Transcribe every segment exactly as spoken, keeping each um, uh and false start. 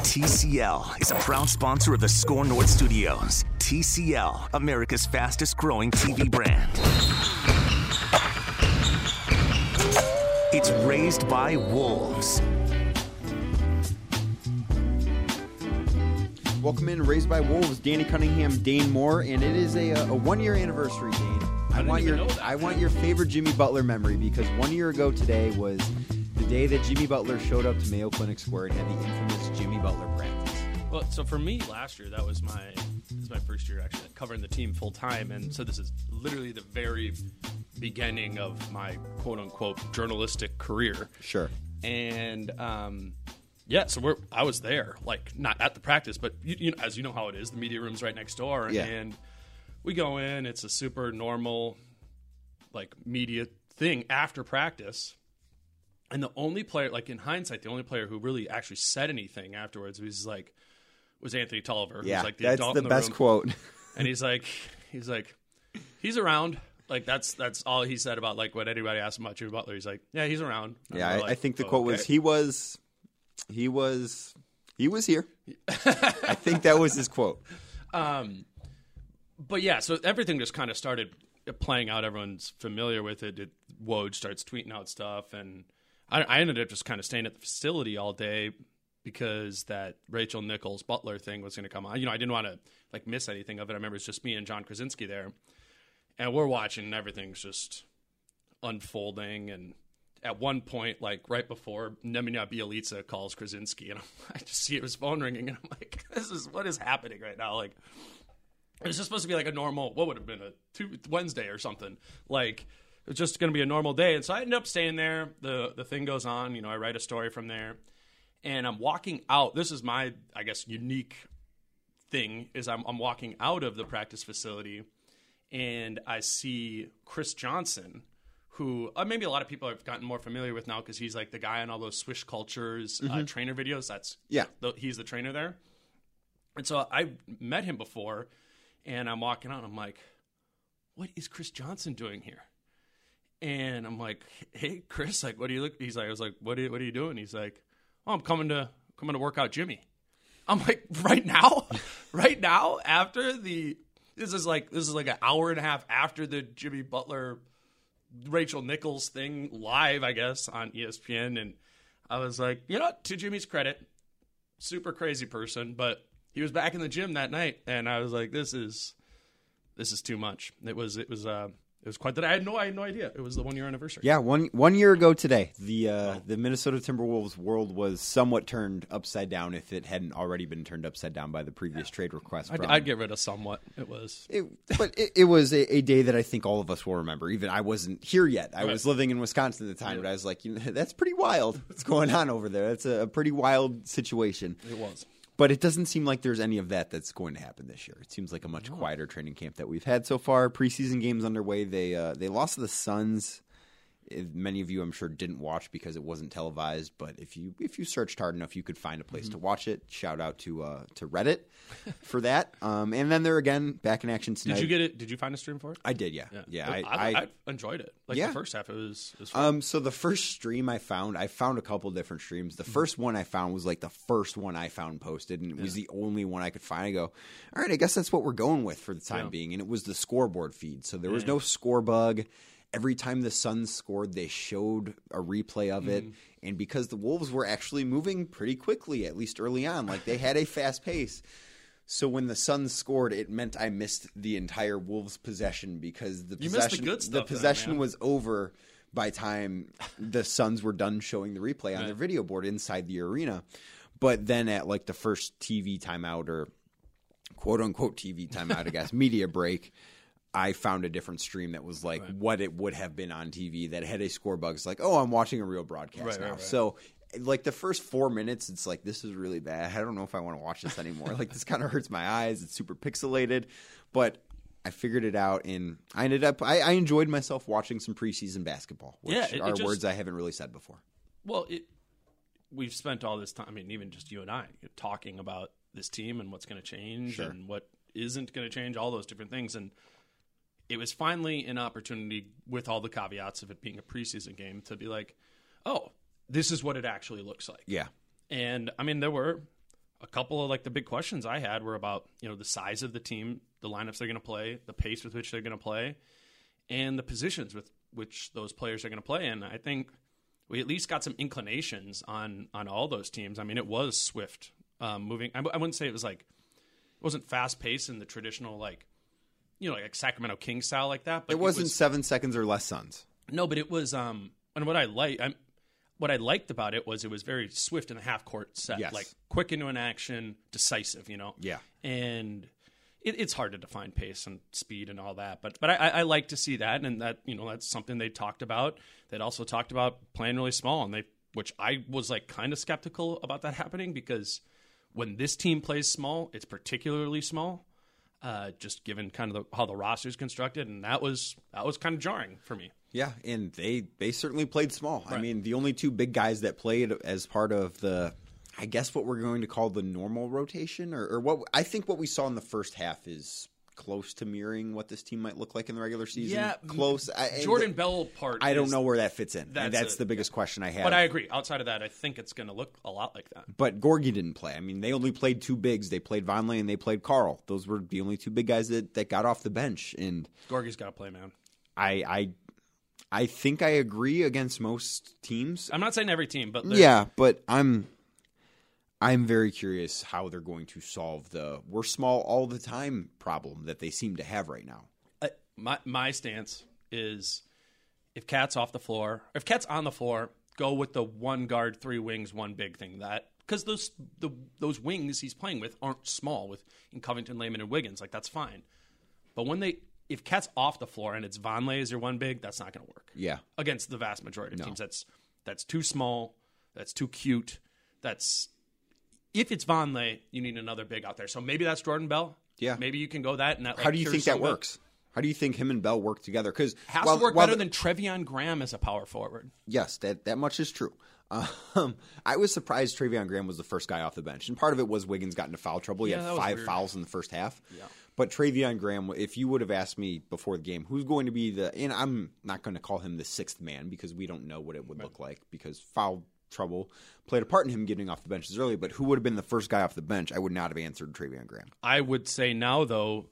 T C L is a proud sponsor of the Score North Studios. T C L, America's fastest growing T V brand. It's Raised by Wolves. Welcome in, Raised by Wolves. Danny Cunningham, Dane Moore, and it is a, a one-year anniversary, Dane. I, I want your I want your favorite Jimmy Butler memory, because one year ago today was the day that Jimmy Butler showed up to Mayo Clinic Square and had the infamous Jimmy Butler practice. Well, so for me last year, that was my this was my first year actually covering the team full time, and so this is literally the very beginning of my quote unquote journalistic career. Sure. And um, yeah, so we're I was there, like not at the practice, but you, you know, as you know how it is, the media room's right next door, yeah. and we go in. It's a super normal, like media thing after practice. And the only player, like in hindsight, the only player who really actually said anything afterwards was like, was Anthony Tolliver. Yeah, who's like the that's adult the in the best room. quote. And he's like, he's like, he's around. Like that's that's all he said about like what anybody asked him about Jimmy Butler. He's like, yeah, he's around. And yeah, I, like, I think the oh, quote okay. was he was, he was, he was here. I think that was his quote. Um, but yeah, so everything just kind of started playing out. Everyone's familiar with it. it Woj starts tweeting out stuff, and I, I ended up just kind of staying at the facility all day because that Rachel Nichols Butler thing was going to come on. You know, I didn't want to like miss anything of it. I remember it's just me and John Krasinski there, and we're watching, and everything's just unfolding. And at one point, like right before Nemanja Bjelica calls Krasinski, and I'm, I just see his phone ringing, and I'm like, "This is what is happening right now?" Like, it was just supposed to be like a normal, what would have been a two, Wednesday or something, like. It's just going to be a normal day. And so I end up staying there. The the thing goes on. You know, I write a story from there. And I'm walking out. This is my, I guess, unique thing is I'm, I'm walking out of the practice facility, and I see Chris Johnson, who uh, maybe a lot of people have gotten more familiar with now because he's like the guy on all those Swish Cultures mm-hmm. uh, trainer videos. That's yeah, the, he's the trainer there. And so I met him before, and I'm walking out. And I'm like, what is Chris Johnson doing here? And I'm like, hey, Chris, like, what do you look? He's like, I was like, what are you, what are you doing? He's like, oh, I'm coming to coming to work out Jimmy. I'm like, right now, right now, after the this is like this is like an hour and a half after the Jimmy Butler, Rachel Nichols thing live, I guess, on E S P N. And I was like, you know, to Jimmy's credit, super crazy person, but he was back in the gym that night, and I was like, this is this is too much. It was it was uh. It was quite that. I had no, I had no idea. It was the one year anniversary. Yeah, one one year ago today, the uh, oh. the Minnesota Timberwolves world was somewhat turned upside down. If it hadn't already been turned upside down by the previous yeah. trade request, I'd, from, I'd get rid of somewhat. It was, it, but it, it was a, a day that I think all of us will remember. Even I wasn't here yet. I right. was living in Wisconsin at the time, yeah. but I was like, you know, that's pretty wild. What's going on over there? That's a, a pretty wild situation. It was. But it doesn't seem like there's any of that that's going to happen this year. It seems like a much quieter training camp that we've had so far. Preseason games underway. They uh, they lost to the Suns. Many of you, I'm sure, didn't watch because it wasn't televised. But if you if you searched hard enough, you could find a place mm-hmm. to watch it. Shout out to uh, to Reddit for that. Um, and then they're again back in action tonight. Did you get it? Did you find a stream for it? I did. Yeah, yeah. yeah I, I, I, I enjoyed it. Like yeah. the first half, it was. It was fun. Um. So the first stream I found, I found a couple different streams. The mm-hmm. first one I found was like the first one I found posted, and it yeah. was the only one I could find. I go, all right, I guess that's what we're going with for the time yeah. being. And it was the scoreboard feed, so there was yeah. no score bug. Every time the Suns scored, they showed a replay of it. Mm. And because the Wolves were actually moving pretty quickly, at least early on, like they had a fast pace. So when the Suns scored, it meant I missed the entire Wolves possession because the you possession, the, good stuff the possession then, was over by time the Suns were done showing the replay on right. their video board inside the arena. But then at like the first T V timeout or quote unquote T V timeout, I guess, media break, I found a different stream that was like right. what it would have been on T V that had a score bug. It's like, oh, I'm watching a real broadcast right, now. Right, right. So like the first four minutes, it's like, this is really bad. I don't know if I want to watch this anymore. Like this kind of hurts my eyes. It's super pixelated, but I figured it out, and I ended up, I, I enjoyed myself watching some preseason basketball, which yeah, it, are it just, words I haven't really said before. Well, it, we've spent all this time, I mean, even just you and I, talking about this team and what's going to change sure. and what isn't going to change, all those different things. And it was finally an opportunity, with all the caveats of it being a preseason game, to be like, oh, this is what it actually looks like. Yeah. And, I mean, there were a couple of like the big questions I had were about, you know, the size of the team, the lineups they're going to play, the pace with which they're going to play, and the positions with which those players are going to play. And I think we at least got some inclinations on on all those teams. I mean, it was swift um, moving. I, I wouldn't say it was like it wasn't fast paced in the traditional like you know like Sacramento Kings style like that. But it wasn't it was, seven seconds or less Suns. No, but it was. Um, and what I like, I'm, what I liked about it was it was very swift in the half court set, Yes. like quick into an action, decisive. You know. Yeah. And it, it's hard to define pace and speed and all that, but but I, I like to see that, and that you know that's something they talked about. They'd also talked about playing really small, and they which I was like kind of skeptical about that happening because when this team plays small, it's particularly small, uh, just given kind of the, how the roster is constructed, and that was that was kind of jarring for me. Yeah, and they they certainly played small. Right. I mean, the only two big guys that played as part of the, I guess what we're going to call the normal rotation, or, or what I think what we saw in the first half is close to mirroring what this team might look like in the regular season. Yeah, close. I, Jordan Bell part. I don't is, know where that fits in. That's, and that's a, the biggest question I have. But I agree. Outside of that, I think it's going to look a lot like that. But Gorgie didn't play. I mean, they only played two bigs. They played Vonleh and they played Carl. Those were the only two big guys that, that got off the bench. And Gorgie's got to play, man. I, I I think I agree against most teams. I'm not saying every team, but yeah, but I'm I'm very curious how they're going to solve the we're small all the time problem that they seem to have right now. Uh, my my stance is if Cat's off the floor, if Cat's on the floor, go with the one guard, three wings, one big thing. That because those the those wings he's playing with aren't small with in Covington, Layman, and Wiggins. Like that's fine, but when they if Cat's off the floor and it's Vonleh as your one big, that's not going to work. Yeah, against the vast majority of No. teams, that's that's too small. That's too cute. That's if it's Vonleh, you need another big out there. So maybe that's Jordan Bell. Yeah. maybe you can go that. And that like, how do you think that Kurosawa works? How do you think him and Bell work together? Because Has while, to work while better the- than Trevion Graham as a power forward. Yes, that, that much is true. Um, I was surprised Trevion Graham was the first guy off the bench. And part of it was Wiggins got into foul trouble. He Yeah, that had was five weird. fouls in the first half. Yeah. But Trevion Graham, if you would have asked me before the game, who's going to be the – and I'm not going to call him the sixth man because we don't know what it would Right. look like because foul trouble played a part in him getting off the bench as early. But who would have been the first guy off the bench? I would not have answered Trevion Graham. I would say now, though,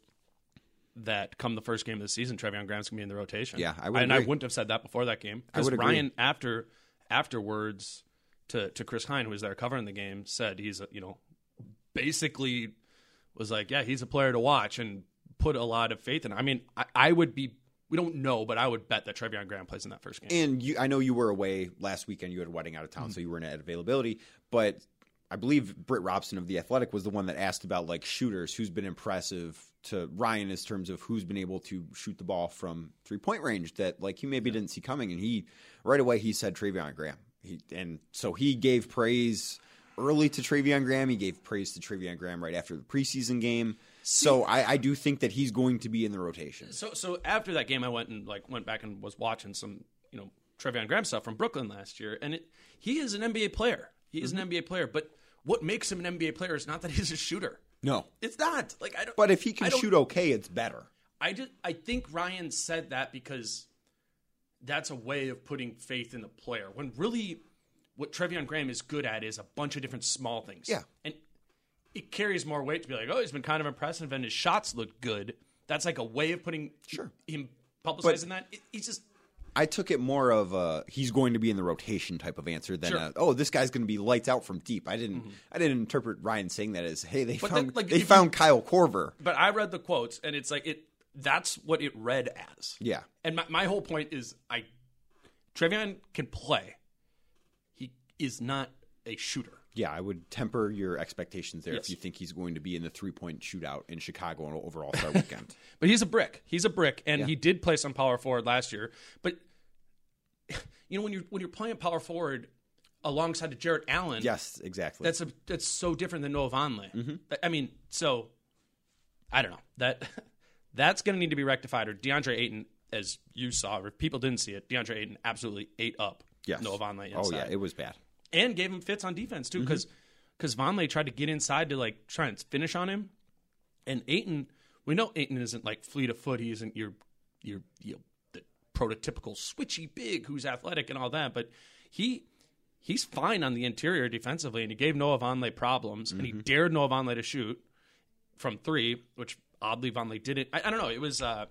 that come the first game of the season, Trevion Graham's going to be in the rotation. Yeah, I would And I agree. wouldn't have said that before that game. I Because would agree. Ryan, after afterwards, to, to Chris Hine, who was there covering the game, said he's, a, you know, basically was like, yeah, he's a player to watch and put a lot of faith in. I mean, I, I would be, we don't know, but I would bet that Trevion Graham plays in that first game. And you, I know you were away last weekend. You had a wedding out of town, so you weren't at availability. But I believe Britt Robson of The Athletic was the one that asked about like shooters, who's been impressive to Ryan in terms of who's been able to shoot the ball from three-point range that like he maybe didn't see coming. And he right away he said Trevion Graham. He, and so he gave praise early to Trevion Graham. He gave praise to Trevion Graham right after the preseason game. So I, I do think that he's going to be in the rotation. So so after that game, I went and like went back and was watching some you know Trevion Graham stuff from Brooklyn last year, and it, he is an N B A player. He is Mm-hmm. an N B A player, but what makes him an N B A player is not that he's a shooter. No. It's not. Like I don't. But if he I can don't- shoot okay, it's better. I just I think Ryan said that because that's a way of putting faith in the player. When really, what Trevion Graham is good at is a bunch of different small things. Yeah. and it carries more weight to be like, oh, he's been kind of impressive and his shots look good. That's like a way of putting Sure. him publicizing that. It, he's just. I took it more of a he's going to be in the rotation type of answer than Sure. a, oh, this guy's going to be lights out from deep. I didn't I didn't interpret Ryan saying that as hey they But found then, like, they if you- found Kyle Korver. But I read the quotes, and it's like it. That's what it read as. Yeah. And my, my whole point is, I Trevion can play. He is not a shooter. Yeah, I would temper your expectations there Yes. if you think he's going to be in the three point shootout in Chicago on over All Star weekend. But he's a brick. He's a brick, and Yeah. he did play some power forward last year. But you know, when you're when you're playing power forward alongside of Jarrett Allen, Yes, exactly. that's a that's so different than Noah Vonleh. Mm-hmm. I mean, so I don't know that that's going to need to be rectified. Or DeAndre Ayton, as you saw, or if people didn't see it, DeAndre Ayton absolutely ate up yes. Noah Vonleh inside. Oh yeah, it was bad. And gave him fits on defense too, because because Vonleh tried to get inside to like try and finish on him, and Ayton, we know Ayton isn't like fleet of foot. He isn't your your you know, the prototypical switchy big who's athletic and all that, but he he's fine on the interior defensively, and he gave Noah Vonleh problems, mm-hmm. and he dared Noah Vonleh to shoot from three, which oddly Vonleh didn't. I, I don't know. It was. Uh,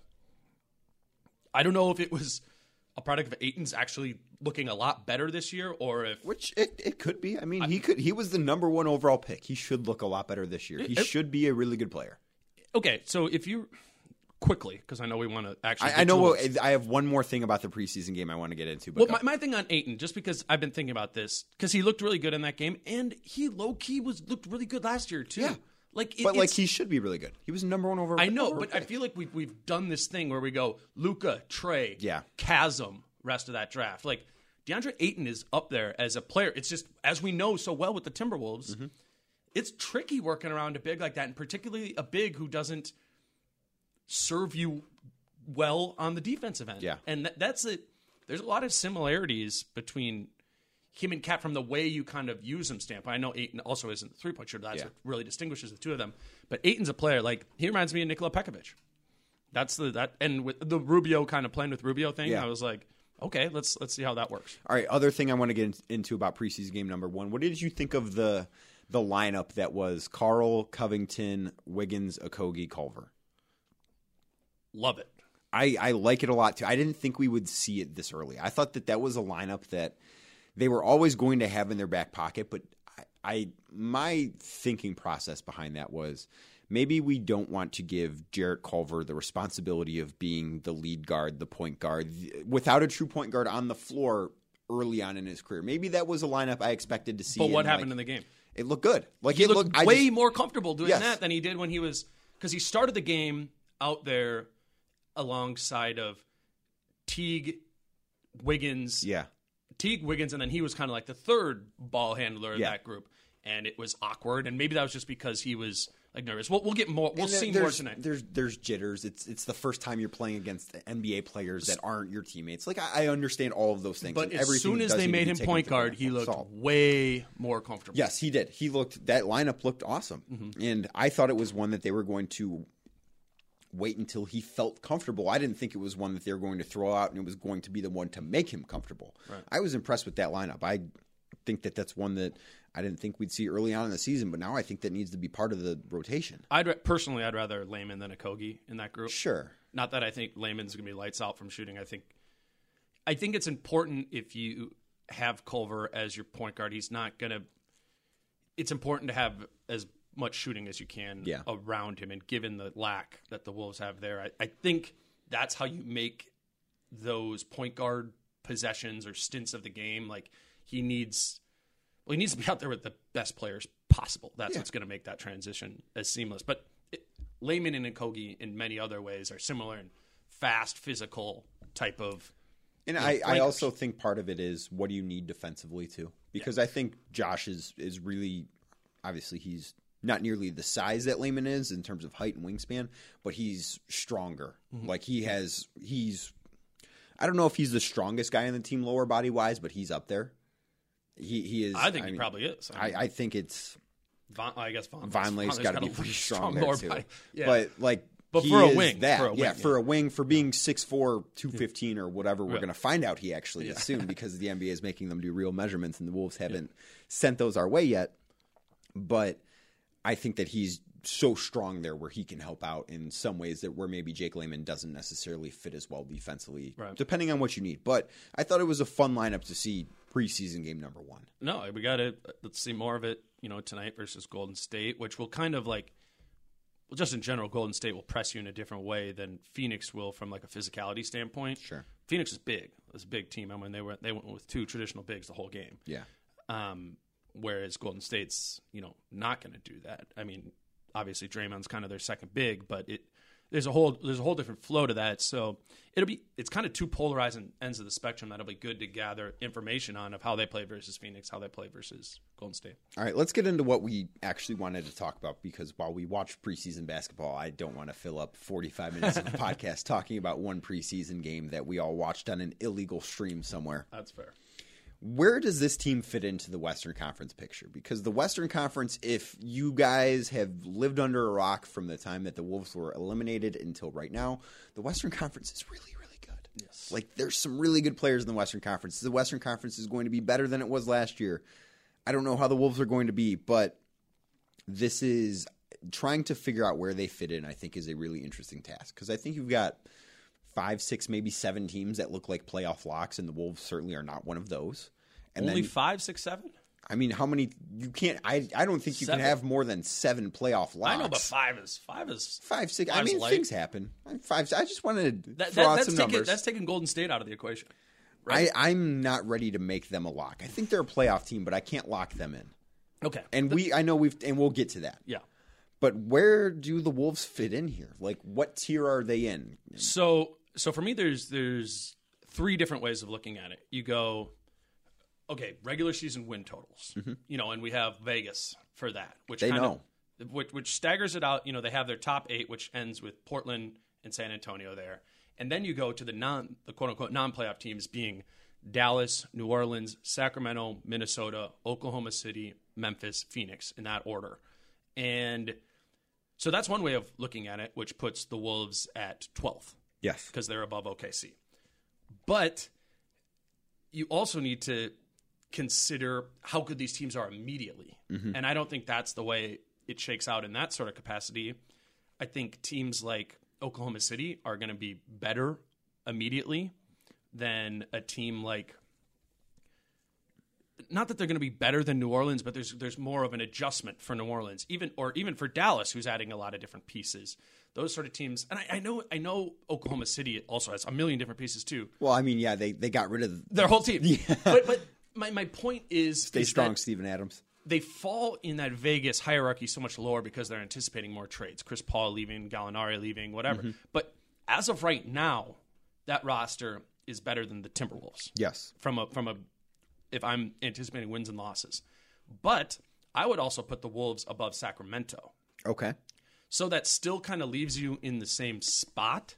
I don't know if it was a product of Ayton's actually looking a lot better this year, or if which it, it could be. I mean, I, he could. He was the number one overall pick. He should look a lot better this year. He it, should be a really good player. Okay, so if you quickly, because I know we want to actually. I, I know. Well, I have one more thing about the preseason game I want to get into. But well, my, my thing on Ayton, just because I've been thinking about this, because he looked really good in that game, and he low key was looked really good last year too. Yeah. Like, it, but like he should be really good. He was number one overall. I know, overall but pick. I feel like we've we've done this thing where we go Luka, Trey, yeah. Chasm, rest of that draft. Like DeAndre Ayton is up there as a player. It's just, as we know so well with the Timberwolves, mm-hmm. it's tricky working around a big like that, and particularly a big who doesn't serve you well on the defensive end. Yeah, and th- that's it. There's a lot of similarities between him and Cat from the way you kind of use him standpoint. I know Ayton also isn't the three-point shooter. That's yeah. what really distinguishes the two of them. But Ayton's a player, like, he reminds me of Nikola Pekovic. That's the, that, and with the Rubio kind of playing with Rubio thing, yeah. I was like, okay, let's let's see how that works. All right, other thing I want to get into about preseason game number one. What did you think of the the lineup that was Carl, Covington, Wiggins, Okogie, Culver? Love it. I, I like it a lot, too. I didn't think we would see it this early. I thought that that was a lineup that they were always going to have in their back pocket, but I, I my thinking process behind that was maybe we don't want to give Jarrett Culver the responsibility of being the lead guard, the point guard, without a true point guard on the floor early on in his career. Maybe that was a lineup I expected to see. But what in, happened like, in the game? It looked good. Like he it looked, looked way just, more comfortable doing yes. that than he did when he was – because he started the game out there alongside of Teague, Wiggins – yeah. Teague, Wiggins, and then he was kind of like the third ball handler of yeah. that group, and it was awkward. And maybe that was just because he was like nervous. We'll, we'll get more. We'll there, see more tonight. There's there's jitters. It's it's the first time you're playing against N B A players that aren't your teammates. Like I, I understand all of those things. But and as soon as they made him point guard, he looked salt. way more comfortable. Yes, he did. He looked that lineup looked awesome, mm-hmm. and I thought it was one that they were going to wait until he felt comfortable. I didn't think it was one that they were going to throw out and it was going to be the one to make him comfortable. Right. I was impressed with that lineup. I think that that's one that I didn't think we'd see early on in the season, but now I think that needs to be part of the rotation. I'd personally, I'd rather Layman than Okogie in that group. Sure. Not that I think Layman's going to be lights out from shooting. I think, I think it's important if you have Culver as your point guard. He's not going to. It's important to have as much shooting as you can yeah. around him, and given the lack that the Wolves have there, I, I think that's how you make those point guard possessions or stints of the game. Like he needs, well, he needs to be out there with the best players possible. That's yeah. what's going to make that transition as seamless. But it, Layman and Okogie in many other ways are similar and fast, physical type of. And you know, I, I also think part of it is what do you need defensively too? Because yeah. I think Josh is is really, obviously he's not nearly the size that Layman is in terms of height and wingspan, but he's stronger. Mm-hmm. Like he has, he's, I don't know if he's the strongest guy in the team lower body wise, but he's up there. He he is. I think I he mean, probably is. I, mean, I, I think it's. Von, I guess Von, Vonleh's got to be pretty strong, strong there too. Body. Yeah. But like, but he for a is wing, that for a wing, yeah, yeah, for a wing, for being six four, two fifteen or whatever, we're yeah. going to find out he actually yeah. is soon because the N B A is making them do real measurements and the Wolves haven't yeah. sent those our way yet. But I think that he's so strong there where he can help out in some ways that where maybe Jake Layman doesn't necessarily fit as well defensively, right. depending on what you need. But I thought it was a fun lineup to see preseason game number one. No, we got to let's see more of it, you know, tonight versus Golden State, which will kind of like, well, just in general, Golden State will press you in a different way than Phoenix will from like a physicality standpoint. Sure. Phoenix is big. It's a big team. I mean, they were they went with two traditional bigs the whole game. Yeah. Um, whereas Golden State's, you know, not going to do that. I mean, obviously Draymond's kind of their second big, but it there's a whole there's a whole different flow to that. So it'll be it's kind of two polarizing ends of the spectrum that'll be good to gather information on of how they play versus Phoenix, how they play versus Golden State. All right, let's get into what we actually wanted to talk about because while we watch preseason basketball, I don't want to fill up forty-five minutes of a podcast talking about one preseason game that we all watched on an illegal stream somewhere. That's fair. Where does this team fit into the Western Conference picture? Because the Western Conference, if you guys have lived under a rock from the time that the Wolves were eliminated until right now, the Western Conference is really, really good. Yes. Like, there's some really good players in the Western Conference. The Western Conference is going to be better than it was last year. I don't know how the Wolves are going to be, but this is trying to figure out where they fit in, I think, is a really interesting task. Because I think you've got five, six, maybe seven teams that look like playoff locks, and the Wolves certainly are not one of those. And Only then, five, six, seven? I mean, how many? You can't. I. I don't think you Seven. can have more than seven playoff locks. I know, but five is five is five, six. I five's mean, light. things happen. Five. I just wanted to That, throw that, out that's some taking numbers. that's taking Golden State out of the equation. Right? I, I'm not ready to make them a lock. I think they're a playoff team, but I can't lock them in. Okay, And we, I know we've, and we'll get to that. yeah. But where do the Wolves fit in here? Like, what tier are they in? So so for me, there's there's three different ways of looking at it. You go, okay, regular season win totals, mm-hmm. you know, and we have Vegas for that, which They kind know. of which, which staggers it out. You know, they have their top eight, which ends with Portland and San Antonio there, and then you go to the non the quote unquote non playoff teams being Dallas, New Orleans, Sacramento, Minnesota, Oklahoma City, Memphis, Phoenix, in that order, and so that's one way of looking at it, which puts the Wolves at twelfth. Yes. Because they're above O K C. But you also need to consider how good these teams are immediately. Mm-hmm. And I don't think that's the way it shakes out in that sort of capacity. I think teams like Oklahoma City are going to be better immediately than a team like not that they're going to be better than New Orleans, but there's there's more of an adjustment for New Orleans, even or even for Dallas, who's adding a lot of different pieces. Those sort of teams, and I, I know I know Oklahoma City also has a million different pieces too. Well, I mean, yeah, they, they got rid of Their whole team. Yeah. But but my, my point is Stay is strong, that Steven Adams. they fall in that Vegas hierarchy so much lower because they're anticipating more trades. Chris Paul leaving, Gallinari leaving, whatever. Mm-hmm. But as of right now, that roster is better than the Timberwolves. Yes. From a from a if I'm anticipating wins and losses. But I would also put the Wolves above Sacramento. Okay. So that still kind of leaves you in the same spot.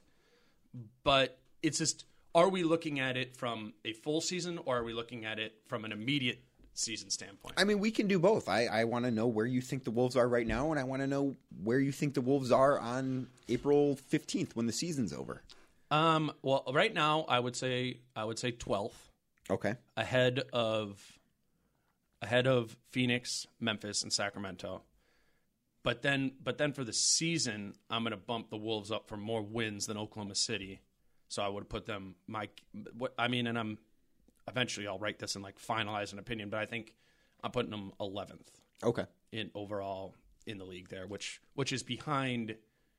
But it's just, are we looking at it from a full season or are we looking at it from an immediate season standpoint? I mean, we can do both. I, I want to know where you think the Wolves are right now, and I want to know where you think the Wolves are on April fifteenth when the season's over. Um, well, right now I would say I would say twelfth. Okay. Ahead of ahead of Phoenix, Memphis, and Sacramento. But then but then for the season, I'm going to bump the Wolves up for more wins than Oklahoma City. So I would put them my what I mean and I'm eventually I'll write this and like finalize an opinion, but I think I'm putting them eleventh. Okay. In overall in the league there, which which is behind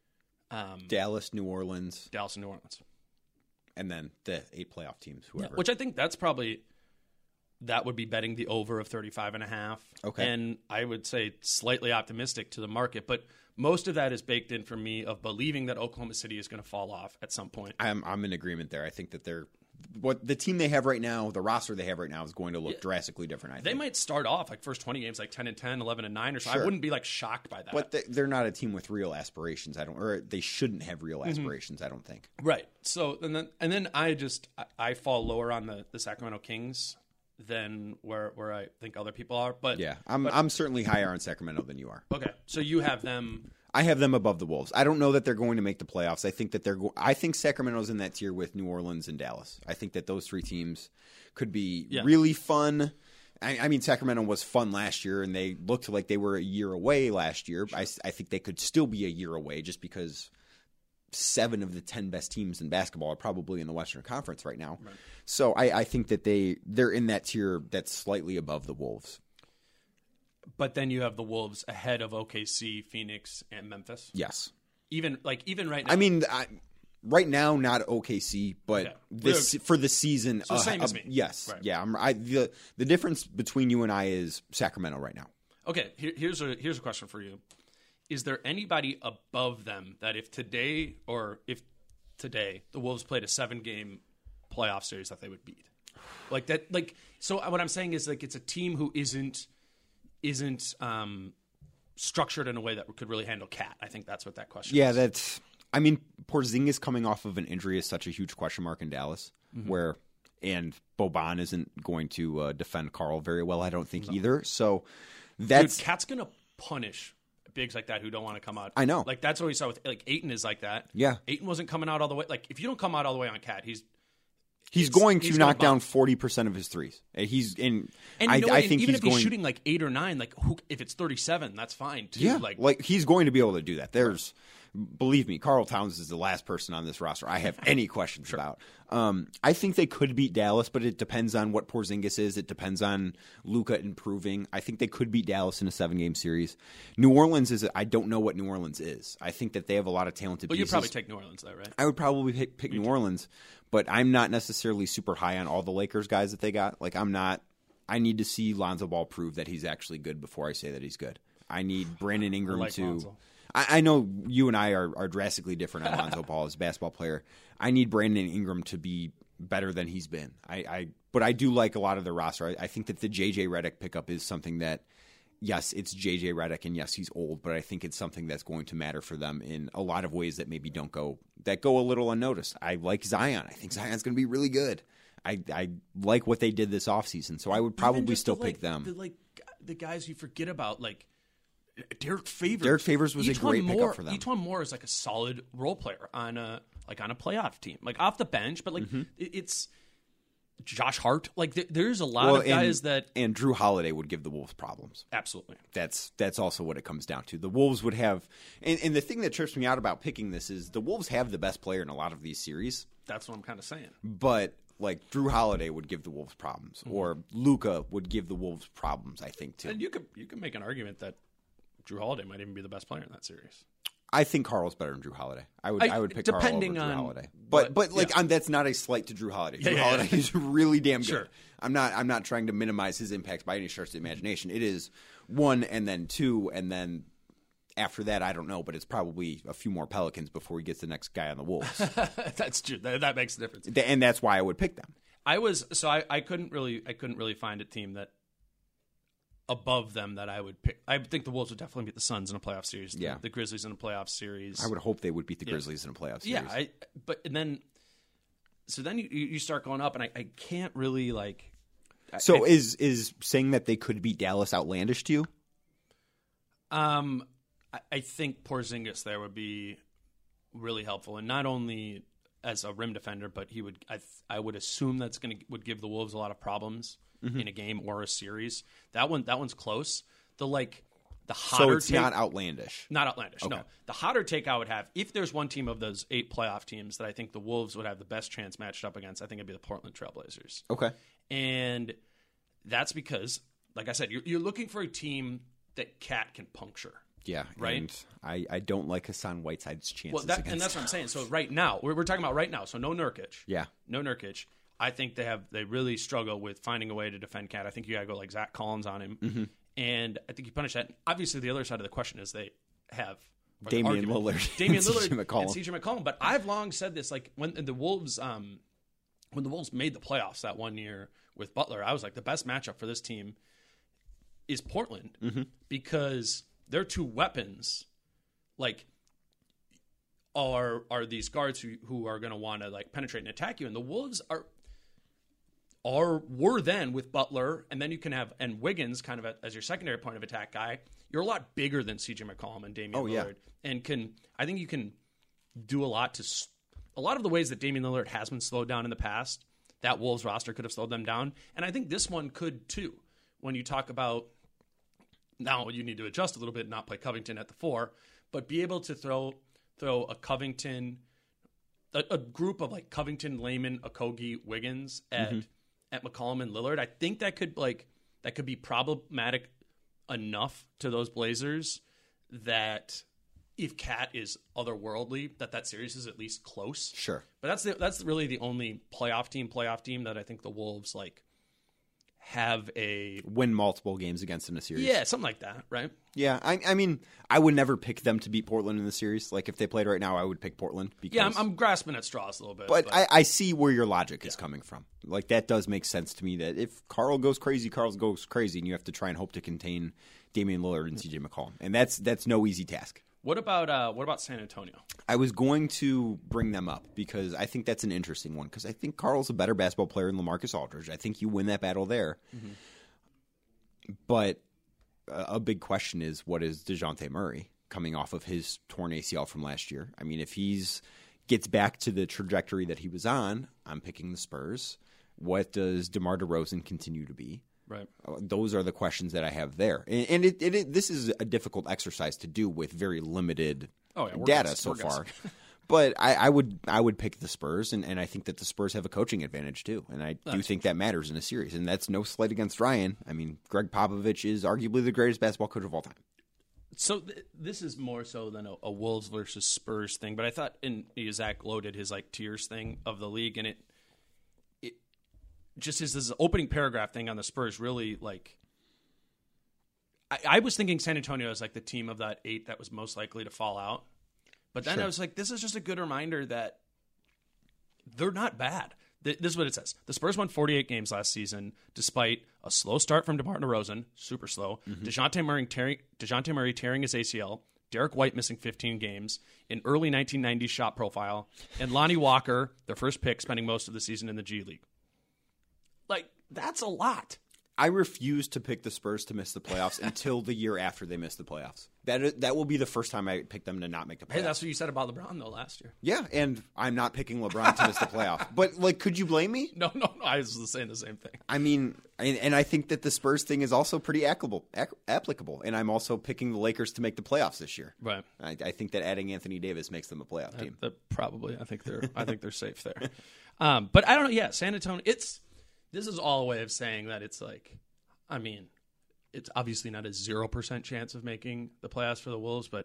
um, Dallas, New Orleans, Dallas and New Orleans. And then the eight playoff teams, whoever. Yeah, which I think that's probably, that would be betting the over of thirty-five and a half. Okay. And I would say slightly optimistic to the market, but most of that is baked in for me of believing that Oklahoma City is going to fall off at some point. I'm I'm in agreement there. I think that they're what the team they have right now, the roster they have right now is going to look yeah. drastically different. I think they might start off like first twenty games like ten and ten, eleven and nine or so. Sure. I wouldn't be like shocked by that. But they, they're not a team with real aspirations. I don't, or they shouldn't have real aspirations. Mm-hmm. I don't think. Right. So and then and then I just I, I fall lower on the, the Sacramento Kings than where where I think other people are. But yeah, I'm but, I'm certainly higher on Sacramento than you are. Okay, so you have them. I have them above the Wolves. I don't know that they're going to make the playoffs. I think that they're. Go- I think Sacramento's in that tier with New Orleans and Dallas. I think that those three teams could be yeah. really fun. I, I mean, Sacramento was fun last year, and they looked like they were a year away last year. Sure. I, I think they could still be a year away, just because seven of the ten best teams in basketball are probably in the Western Conference right now. Right. So I, I think that they they're in that tier that's slightly above the Wolves. But then you have the Wolves ahead of O K C, Phoenix, and Memphis. Yes. Even like even right now. I mean, I, right now not O K C, but yeah. this for the season. So uh, same uh, as me. Yes. Right. Yeah. I'm, I, the the difference between you and I is Sacramento right now. Okay. Here, here's a here's a question for you. Is there anybody above them that if today or if today the Wolves played a seven game playoff series that they would beat? Like that. Like so. What I'm saying is like it's a team who isn't. isn't um, structured in a way that could really handle Cat. I think that's what that question yeah, is. Yeah, that's – I mean, Porzingis coming off of an injury is such a huge question mark in Dallas, mm-hmm. where – and Boban isn't going to uh, defend Karl very well, I don't think, no. either. So that's – Dude, Cat's going to punish bigs like that who don't want to come out. I know. Like, that's what we saw with – like, Ayton is like that. Yeah. Ayton wasn't coming out all the way – like, if you don't come out all the way on Cat, he's He's going to he's knock gonna down forty percent of his threes. He's in. And I, you know, I and think even he's if going, he's shooting like eight or nine, like who, if it's thirty-seven, that's fine too. Yeah, like, like he's going to be able to do that. There's, believe me, Karl Towns is the last person on this roster I have any questions sure. about. Um, I think they could beat Dallas, but it depends on what Porzingis is. It depends on Luka improving. I think they could beat Dallas in a seven-game series. New Orleans is. I don't know what New Orleans is. I think that they have a lot of talented well, pieces. You'd probably take New Orleans, though, right? I would probably pick, pick New Orleans, but I'm not necessarily super high on all the Lakers guys that they got. Like, I'm not. I need to see Lonzo Ball prove that he's actually good before I say that he's good. I need Brandon Ingram like to. Lonzo. I, I know you and I are, are drastically different on Lonzo Ball as a basketball player. I need Brandon Ingram to be better than he's been. I, I but I do like a lot of the roster. I, I think that the J J Redick pickup is something that, yes, it's J J Redick, and yes, he's old, but I think it's something that's going to matter for them in a lot of ways that maybe don't go that go a little unnoticed. I like Zion. I think Zion's going to be really good. I, I like what they did this offseason, so I would probably still the, pick like, them. The, like the guys you forget about, like Derek Favors. Derek Favors was Each a great Moore, pickup for them. Etuan Moore is like a solid role player on a like on a playoff team, like off the bench, but like mm-hmm. it, it's Josh Hart. Like th- there's a lot well, of guys and, that and Drew Holiday would give the Wolves problems. Absolutely. That's that's also what it comes down to. The Wolves would have, and, and the thing that trips me out about picking this is the Wolves have the best player in a lot of these series. That's what I'm kind of saying. But like Drew Holiday would give the Wolves problems, mm-hmm. or Luka would give the Wolves problems. I think too. And you could you could make an argument that Drew Holiday might even be the best player in that series. I think Karl's better than Drew Holiday. I would I, I would pick depending Karl over Drew on Holiday. But what, but like yeah. I'm, that's not a slight to Drew Holiday. Yeah, Drew yeah, Holiday yeah. is really damn good. Sure. I'm not I'm not trying to minimize his impact by any stretch of the imagination. It is one and then two and then after that I don't know, but it's probably a few more Pelicans before he gets the next guy on the Wolves. That's true. That, that makes a difference. And that's why I would pick them. I was so I, I couldn't really I couldn't really find a team that above them that I would pick. I think the Wolves would definitely beat the Suns in a playoff series. The, yeah. the Grizzlies in a playoff series. I would hope they would beat the yeah. Grizzlies in a playoff series. Yeah, I, but and then so then you you start going up, and I, I can't really like. So I, is is saying that they could beat Dallas outlandish to you? Um, I, I think Porzingis there would be really helpful, and not only as a rim defender, but he would. I I would assume that's going to would give the Wolves a lot of problems. Mm-hmm. In a game or a series, that one that one's close. The like the hotter. So it's take, not outlandish. Not outlandish. Okay. No, the hotter take I would have if there's one team of those eight playoff teams that I think the Wolves would have the best chance matched up against. I think it'd be the Portland Trailblazers. Okay, and that's because, like I said, you're, you're looking for a team that Cat can puncture. Yeah, right. And I, I don't like Hassan Whiteside's chances. Well, that, against and that's what I'm saying. So right now, we're, we're talking about right now. So no Nurkic. Yeah, no Nurkic. I think they have they really struggle with finding a way to defend Cat. I think you got to go like Zach Collins on him, mm-hmm. and I think you punish that. Obviously, the other side of the question is they have Damian Lillard, Damian and Lillard, C J McCollum. and C J McCollum. But I've long said this: like when the Wolves, um, when the Wolves made the playoffs that one year with Butler, I was like, the best matchup for this team is Portland mm-hmm. because their two weapons, like. Are are these guards who, who are going to want to like penetrate and attack you, and the Wolves are are were then with Butler, and then you can have and Wiggins kind of a, as your secondary point of attack guy. You're a lot bigger than C J McCollum and Damian oh, Lillard, yeah. and can I think you can do a lot to a lot of the ways that Damian Lillard has been slowed down in the past. That Wolves roster could have slowed them down, and I think this one could too. When you talk about now, you need to adjust a little bit, not play Covington at the four, but be able to throw. Throw a Covington, a, a group of like Covington, Layman, Okogie, Wiggins at mm-hmm. at McCollum and Lillard. I think that could like that could be problematic enough to those Blazers that if Cat is otherworldly, that that series is at least close. Sure, but that's the, that's really the only playoff team playoff team that I think the Wolves like have a win multiple games against in a series. Yeah, something like that, right? Yeah, I, I mean, I would never pick them to beat Portland in the series. Like if they played right now, I would pick Portland. Because, yeah, I'm, I'm grasping at straws a little bit, but, but I, I see where your logic yeah. is coming from. Like that does make sense to me. That if Karl goes crazy, Karl goes crazy, and you have to try and hope to contain Damian Lillard and C J McCollum, and that's that's no easy task. What about uh, what about San Antonio? I was going to bring them up because I think that's an interesting one. Because I think Karl's a better basketball player than LaMarcus Aldridge. I think you win that battle there. Mm-hmm. But a big question is, what is DeJounte Murray coming off of his torn A C L from last year? I mean, if he's gets back to the trajectory that he was on, I'm picking the Spurs. What does DeMar DeRozan continue to be? Right. Those are the questions that I have there. And, and it, it, it, this is a difficult exercise to do with very limited oh, yeah, data guys, so far. But I, I would I would pick the Spurs, and, and I think that the Spurs have a coaching advantage too. And I do think that matters in a series. And that's no slight against Ryan. I mean, Greg Popovich is arguably the greatest basketball coach of all time. So th- this is more so than a, a Wolves versus Spurs thing. But I thought in Zach loaded his like tiers thing of the league, and it it just is this opening paragraph thing on the Spurs really like. I, I was thinking San Antonio is like the team of that eight that was most likely to fall out. But then Sure. I was like, this is just a good reminder that they're not bad. This is what it says. The Spurs won forty-eight games last season, despite a slow start from DeMar DeRozan, super slow, mm-hmm. DeJounte Murray, tearing, DeJounte Murray tearing his A C L, Derek White missing fifteen games, an early nineteen nineties shot profile, and Lonnie Walker, their first pick, spending most of the season in the G League. Like, that's a lot. I refuse to pick the Spurs to miss the playoffs until the year after they miss the playoffs. That is, that will be the first time I pick them to not make the playoffs. Hey, that's what you said about LeBron, though, last year. Yeah, and I'm not picking LeBron to miss the playoffs. But, like, could you blame me? No, no, no. I was saying the same thing. I mean, and, and I think that the Spurs thing is also pretty applicable, applicable. And I'm also picking the Lakers to make the playoffs this year. Right. I, I think that adding Anthony Davis makes them a playoff team. I, probably. I think they're. I think they're safe there. Um, but I don't know. Yeah, San Antonio. It's this is all a way of saying that it's like. I mean, it's obviously not a zero percent chance of making the playoffs for the Wolves, but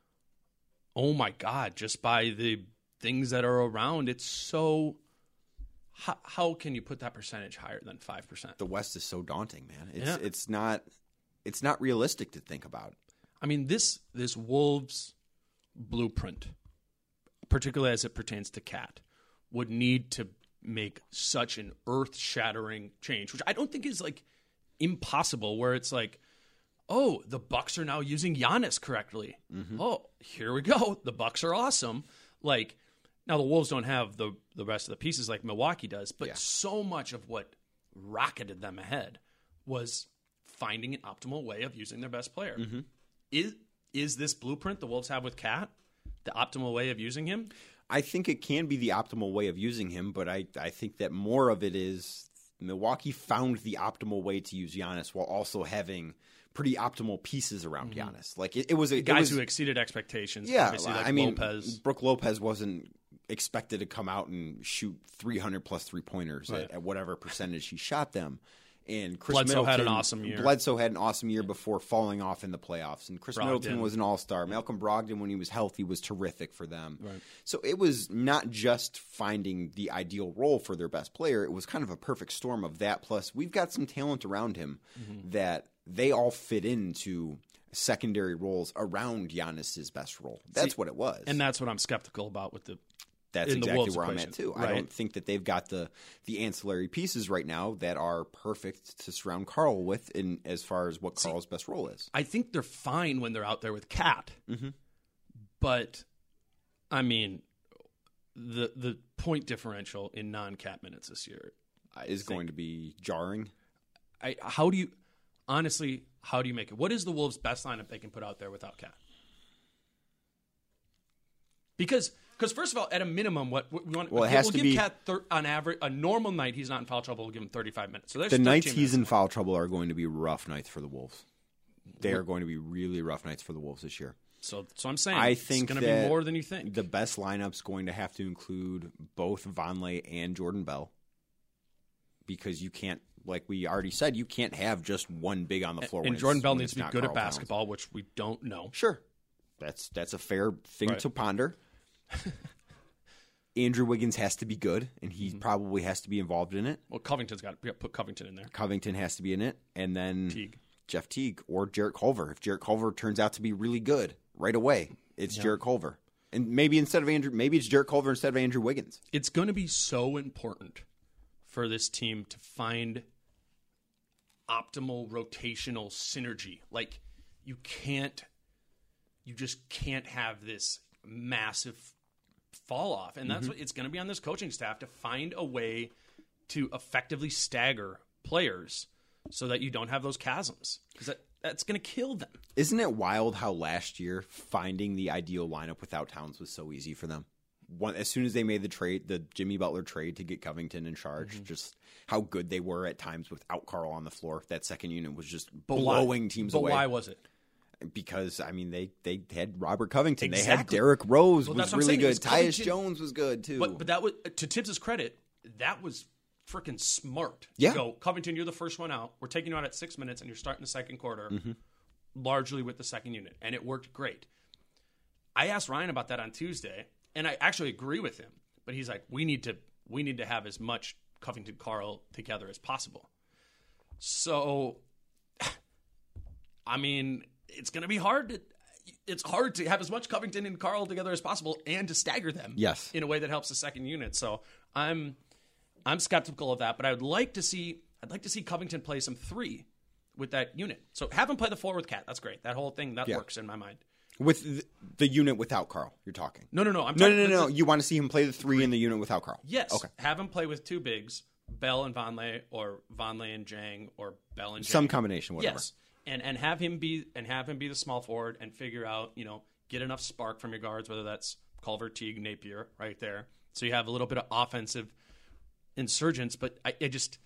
oh my God, just by the things that are around, it's so. How, how can you put that percentage higher than five percent? The West is so daunting, man. It's Yeah. it's not it's not realistic to think about. I mean, this this Wolves blueprint, particularly as it pertains to Cat, would need to make such an earth-shattering change, which I don't think is like impossible. Where it's like, oh, the Bucks are now using Giannis correctly. Mm-hmm. Oh, here we go. The Bucks are awesome. Like now, the Wolves don't have the the rest of the pieces like Milwaukee does, but Yeah. so much of what rocketed them ahead was finding an optimal way of using their best player. Mm-hmm. Is is this blueprint the Wolves have with Cat the optimal way of using him? I think it can be the optimal way of using him, but I, I think that more of it is Milwaukee found the optimal way to use Giannis while also having pretty optimal pieces around mm-hmm. Giannis. Like it, it was a guys it was, who exceeded expectations. Yeah, obviously, like I mean, Lopez. Brooke Lopez wasn't expected to come out and shoot three hundred plus three pointers Right. at, at whatever percentage he shot them. And Chris Bledsoe Middleton had an awesome year. Bledsoe had an awesome year before falling off in the playoffs. And Chris Brogdon. Middleton was an all-star. Malcolm Brogdon, when he was healthy, was terrific for them. Right. So it was not just finding the ideal role for their best player. It was kind of a perfect storm of that. Plus, we've got some talent around him mm-hmm. that they all fit into secondary roles around Giannis's best role. That's See, what it was. And that's what I'm skeptical about with the That's in the exactly Wolves where equation, I'm at too. right? I don't think that they've got the the ancillary pieces right now that are perfect to surround Carl with in as far as what See, Carl's best role is. I think they're fine when they're out there with Cat. Mm-hmm. But I mean the the point differential in non-Cat minutes this year I is think, going to be jarring. I how do you honestly how do you make it? What is the Wolves' best lineup they can put out there without Cat? Because Because first of all, at a minimum, what we want well, it we'll has give to be Cat thir- on average a normal night he's not in foul trouble. We'll give him thirty-five minutes. So there's the nights he's minutes. in foul trouble are going to be rough nights for the Wolves. They are going to be really rough nights for the Wolves this year. So, so I'm saying I it's think going to that be more than you think. The best lineup's going to have to include both Vonleh and Jordan Bell, because you can't, like we already said, you can't have just one big on the floor. And when Jordan it's, Bell when needs it's to be not good Karl at basketball, Towns. which we don't know. Sure, that's that's a fair thing Right. to ponder. Andrew Wiggins has to be good, and he mm-hmm. probably has to be involved in it. Well, Covington's got to put Covington in there. Covington has to be in it, and then Teague. Jeff Teague or Jarrett Culver. If Jarrett Culver turns out to be really good right away, it's yeah. Jarrett Culver. And maybe instead of Andrew, maybe it's Jarrett Culver instead of Andrew Wiggins. It's going to be so important for this team to find optimal rotational synergy. Like, you can't, you just can't have this massive fall off. And that's mm-hmm. what it's going to be on this coaching staff, to find a way to effectively stagger players so that you don't have those chasms, because that, that's going to kill them. Isn't it wild how last year finding the ideal lineup without Towns was so easy for them? one, as soon as they made the trade, the Jimmy Butler trade to get Covington in charge, mm-hmm. just how good they were at times without Karl on the floor. That second unit was just but blowing why? teams but away. But why was it? Because, I mean, they, they had Robert Covington. Exactly. They had Derrick Rose well, was really good. Was Tyus Jones was good, too. But, but that was, to Tibbs' credit, that was freaking smart. Yeah. Go, Covington, you're the first one out. We're taking you out at six minutes, and you're starting the second quarter, mm-hmm. largely with the second unit. And it worked great. I asked Ryan about that on Tuesday, and I actually agree with him. But he's like, we need to we need to have as much Covington Karl together as possible. So, I mean, it's going to be hard. To, it's hard to have as much Covington and Karl together as possible and to stagger them yes. in a way that helps the second unit. So I'm I'm skeptical of that, but I would like to see I'd like to see Covington play some three with that unit. So have him play the four with Cat. That's great. That whole thing, that yeah. works in my mind. With the, the unit without Karl, you're talking. No, no, no. I'm no, talking, no, no, no. The, you want to see him play the three, three in the unit without Karl? Yes. Okay. Have him play with two bigs, Bell and Vonleh, or Vonleh and Jang, or Bell and Jang. Some combination, whatever. Yes. And and have him be and have him be the small forward and figure out, you know, get enough spark from your guards, whether that's Culver, Teague, Napier, right there. So you have a little bit of offensive insurgence, but I, I just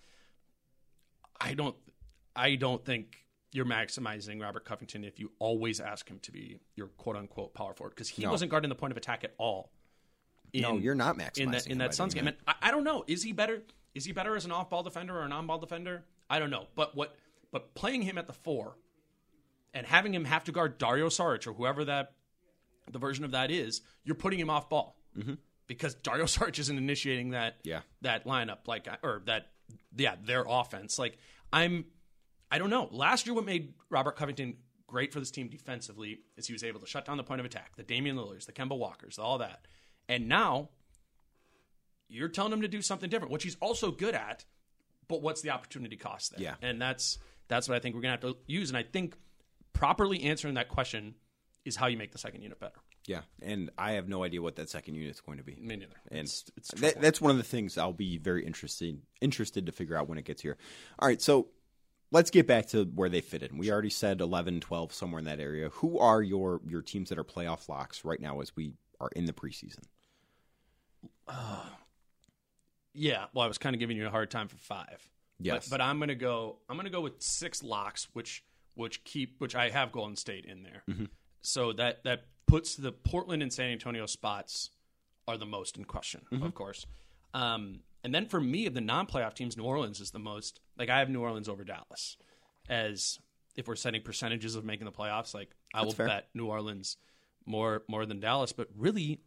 I don't I don't think you're maximizing Robert Covington if you always ask him to be your quote unquote power forward, because he no. wasn't guarding the point of attack at all. In, no, you're not maximizing in that in that Suns game. And I, I don't know. Is he better? Is he better as an off ball defender or an on ball defender? I don't know. But what but playing him at the four and having him have to guard Dario Saric or whoever that the version of that is, you're putting him off ball mm-hmm. because Dario Saric isn't initiating that yeah. that lineup like or that yeah their offense. Like I'm. I don't know. Last year, what made Robert Covington great for this team defensively is he was able to shut down the point of attack, the Damian Lillards, the Kemba Walkers, all that. And now you're telling him to do something different, which he's also good at, but what's the opportunity cost there? Yeah. And that's that's what I think we're going to have to use. And I think properly answering that question is how you make the second unit better. Yeah, and I have no idea what that second unit is going to be. Me neither. And it's, it's that, that's one of the things I'll be very interested interested to figure out when it gets here. All right, so let's get back to where they fit in. We already said eleven, twelve, somewhere in that area. Who are your, your teams that are playoff locks right now as we are in the preseason? Uh, yeah, well, I was kind of giving you a hard time for five. Yes, but, but I'm gonna go. I'm gonna go with six locks, which which keep which I have Golden State in there. Mm-hmm. So that that puts the Portland and San Antonio spots are the most in question, mm-hmm. of course. Um, And then for me, of the non-playoff teams, New Orleans is the most. Like, I have New Orleans over Dallas. As if we're setting percentages of making the playoffs, like, I That's will fair. bet New Orleans more more than Dallas. But really,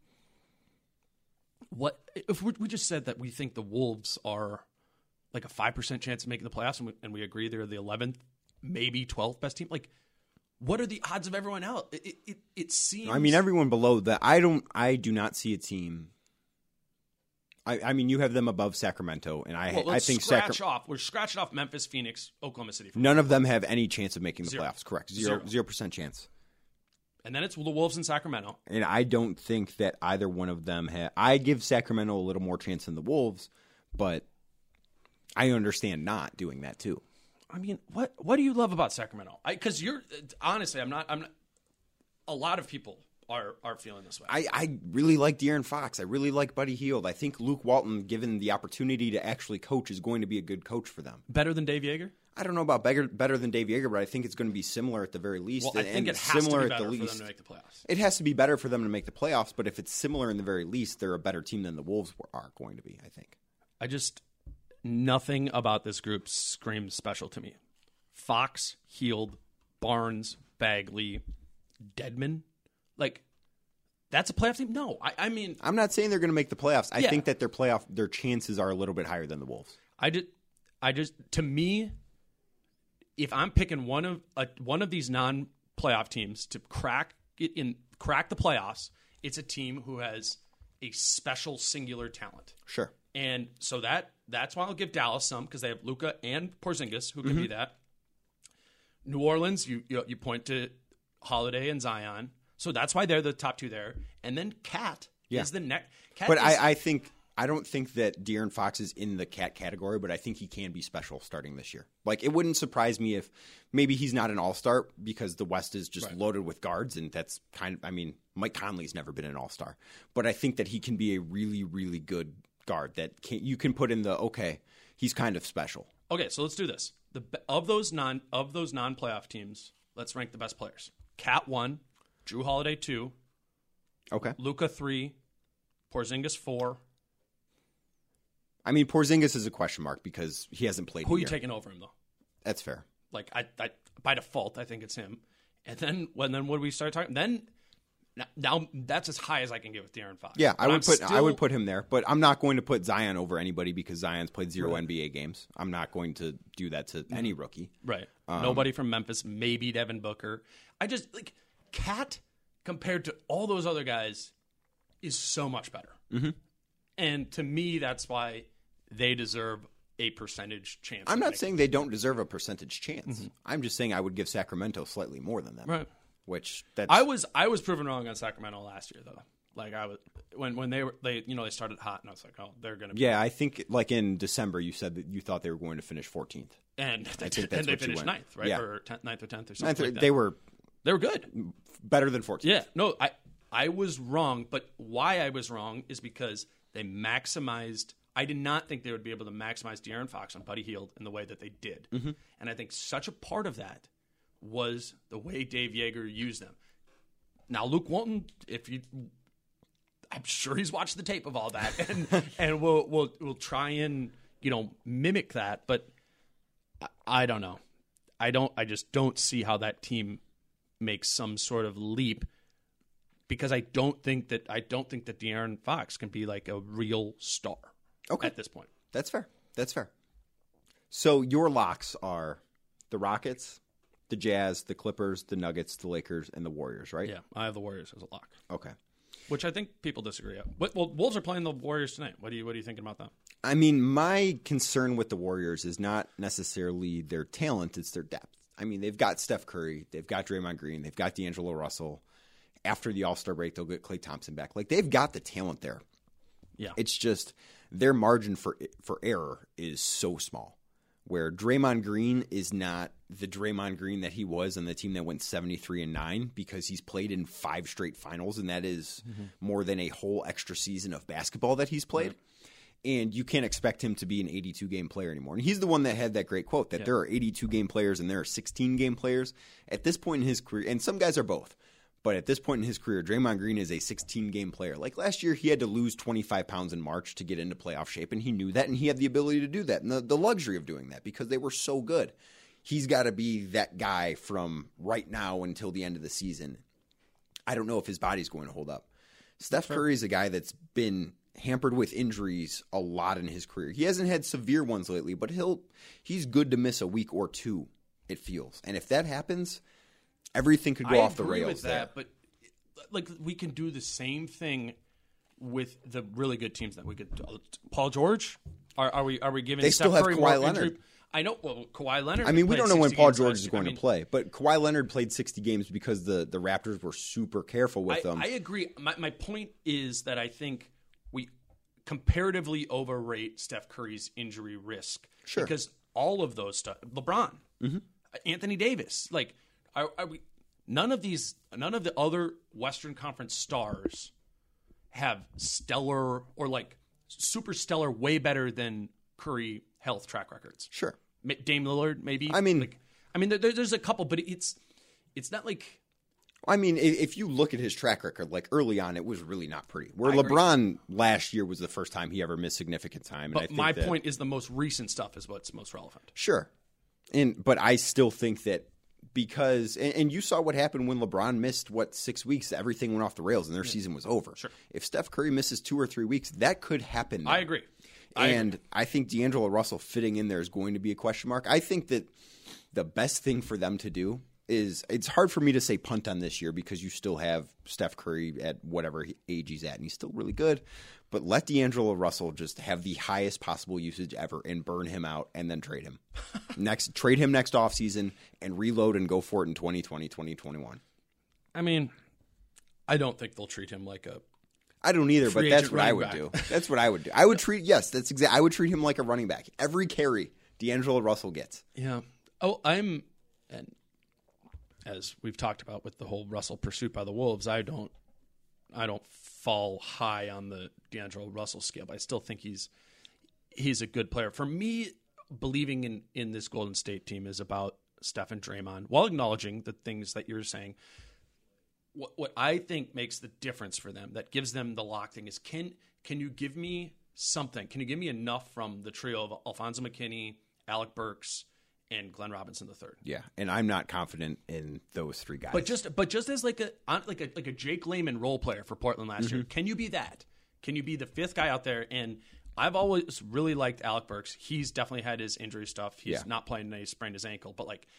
what if we, we just said that we think the Wolves are like a five percent chance of making the playoffs, and we, and we agree they're the eleventh, maybe twelfth best team? Like, what are the odds of everyone else? It, it, it, it seems... I mean, everyone below that. I don't. I do not see a team... I, I mean, you have them above Sacramento, and I, well, I think scratch Sacramento. off. We're scratching off Memphis, Phoenix, Oklahoma City. None of them have any chance of making the Zero. playoffs. Correct, zero, Zero. zero percent chance. And then it's the Wolves in Sacramento. And I don't think that either one of them have. I give Sacramento a little more chance than the Wolves, but I understand not doing that too. I mean, what what do you love about Sacramento? Because you're honestly, I'm not. I'm not. A lot of people are are feeling this way. I, I really like De'Aaron Fox. I really like Buddy Hield. I think Luke Walton, given the opportunity to actually coach, is going to be a good coach for them. Better than Dave Yeager? I don't know about better, better than Dave Yeager, but I think it's going to be similar at the very least. Well, I think and it has similar to be at better the for least. them to make the playoffs. It has to be better for them to make the playoffs, but if it's similar in the very least, they're a better team than the Wolves are going to be, I think. I just, nothing about this group screams special to me. Fox, Hield, Barnes, Bagley, Dedmon. Like, that's a playoff team? No. I, I mean... I'm not saying they're going to make the playoffs. I yeah. think that their playoff, their chances are a little bit higher than the Wolves. I just, I just, to me, if I'm picking one of uh, one of these non-playoff teams to crack it in crack the playoffs, it's a team who has a special singular talent. Sure. And so that that's why I'll give Dallas some, because they have Luka and Porzingis who can mm-hmm. be that. New Orleans, you, you you point to Holiday and Zion, so that's why they're the top two there. And then Cat yeah. is the next. But I, I think I don't think that De'Aaron Fox is in the cat category, but I think he can be special starting this year. Like, it wouldn't surprise me if maybe he's not an all-star because the West is just right. loaded with guards, and that's kind of, I mean, Mike Conley's never been an all-star. But I think that he can be a really, really good guard that can, you can put in the, okay, he's kind of special. Okay, so let's do this. The Of those non of those non-playoff teams, let's rank the best players. Cat one, Drew Holiday two, okay, Luka three, Porzingis four. I mean, Porzingis is a question mark because he hasn't played. Who are you taking over him though? That's fair. Like I, I, by default, I think it's him. And then when then when we start talking, then now that's as high as I can get with De'Aaron Fox. Yeah, I would I'm put still, I would put him there, but I'm not going to put Zion over anybody because Zion's played zero right. N B A games. I'm not going to do that to mm-hmm. any rookie. Right. Um, Nobody from Memphis, maybe Devin Booker. I just like Cat compared to all those other guys is so much better. Mm-hmm. And to me, that's why they deserve a percentage chance. I'm not saying they don't deserve a percentage chance. Mm-hmm. I'm just saying I would give Sacramento slightly more than them. Right. Which that's... I was I was proven wrong on Sacramento last year though. Like I was when when they were they you know they started hot and I was like, oh, they're gonna be yeah. I think like in December you said that you thought they were going to finish fourteenth, and they, I think and they finished ninth, right? Yeah. Or tenth, ninth or tenth or something. ninth, like that. They were they were good, better than fourteenth. Yeah, no, I I was wrong, but why I was wrong is because they maximized. I did not think they would be able to maximize De'Aaron Fox on Buddy Hield in the way that they did, mm-hmm. and I think such a part of that was the way Dave Yeager used them. Now, Luke Walton, if you, I'm sure he's watched the tape of all that, and and we'll we'll we'll try and you know mimic that, but I, I don't know, I don't, I just don't see how that team makes some sort of leap because I don't think that I don't think that De'Aaron Fox can be like a real star. Okay. At this point, that's fair. That's fair. So your locks are the Rockets, the Jazz, the Clippers, the Nuggets, the Lakers, and the Warriors, right? Yeah, I have the Warriors as a lock. Okay. Which I think people disagree on. But, well, Wolves are playing the Warriors tonight. What do you What are you thinking about that? I mean, my concern with the Warriors is not necessarily their talent; it's their depth. I mean, they've got Steph Curry, they've got Draymond Green, they've got D'Angelo Russell. After the All-Star break, they'll get Klay Thompson back. Like they've got the talent there. Yeah, it's just their margin for for error is so small. Where Draymond Green is not the Draymond Green that he was on the team that went seventy-three and nine because he's played in five straight finals, and that is mm-hmm. more than a whole extra season of basketball that he's played. Right. And you can't expect him to be an eighty-two game player anymore. And he's the one that had that great quote that yeah. there are eighty-two game players and there are sixteen game players. At this point in his career, and some guys are both, but at this point in his career, Draymond Green is a sixteen game player. Like last year, he had to lose twenty-five pounds in March to get into playoff shape, and he knew that, and he had the ability to do that, and the, the luxury of doing that because they were so good. He's got to be that guy from right now until the end of the season. I don't know if his body's going to hold up. Steph Curry is a guy that's been hampered with injuries a lot in his career. He hasn't had severe ones lately, but he'll he's good to miss a week or two, it feels. And if that happens, everything could go I off the agree rails with that, there. But like we can do the same thing with the really good teams that we could. Paul George, are, are we are we giving? They Steph still have Curry Kawhi more Leonard. Injury? I know. Well, Kawhi Leonard. I mean, we don't know when Paul George is going I mean, to play, but Kawhi Leonard played sixty games because the, the Raptors were super careful with I, him. I agree. My my point is that I think we comparatively overrate Steph Curry's injury risk. Sure. Because all of those stuff, LeBron, mm-hmm. Anthony Davis, like, are, are we? None of these, none of the other Western Conference stars have stellar or like super stellar, way better than Curry health track records. Sure. Dame Lillard, maybe. I mean, like, I mean, there, there's a couple, but it's it's not like. I mean, if you look at his track record, like early on, it was really not pretty. Where I LeBron agree. last year was the first time he ever missed significant time. And but I think my that, point is the most recent stuff is what's most relevant. Sure, and but I still think that because and, and you saw what happened when LeBron missed what six weeks, everything went off the rails and their yeah. season was over. Sure. If Steph Curry misses two or three weeks, that could happen. There. I agree. I and agree. I think D'Angelo Russell fitting in there is going to be a question mark. I think that the best thing for them to do is it's hard for me to say punt on this year because you still have Steph Curry at whatever age he's at, and he's still really good. But let D'Angelo Russell just have the highest possible usage ever and burn him out and then trade him. next Trade him next offseason and reload and go for it in twenty twenty, twenty twenty-one. I mean, I don't think they'll treat him like a I don't either, but Free that's agent what I running would back. do. That's what I would do. I would treat yes, that's exactly. I would treat him like a running back. Every carry D'Angelo Russell gets. Yeah. Oh, I'm, and as we've talked about with the whole Russell pursuit by the Wolves, I don't, I don't fall high on the D'Angelo Russell scale. But I still think he's, he's a good player. For me, believing in in this Golden State team is about Steph and Draymond, while acknowledging the things that you're saying. What what I think makes the difference for them, that gives them the lock thing, is can can you give me something? Can you give me enough from the trio of Alfonso McKinney, Alec Burks, and Glenn Robinson the third? Yeah, and I'm not confident in those three guys. But just but just as like a like a like a Jake Layman role player for Portland last mm-hmm. year, can you be that? Can you be the fifth guy out there? And I've always really liked Alec Burks. He's definitely had his injury stuff. He's yeah. not playing today. He sprained his ankle, but like,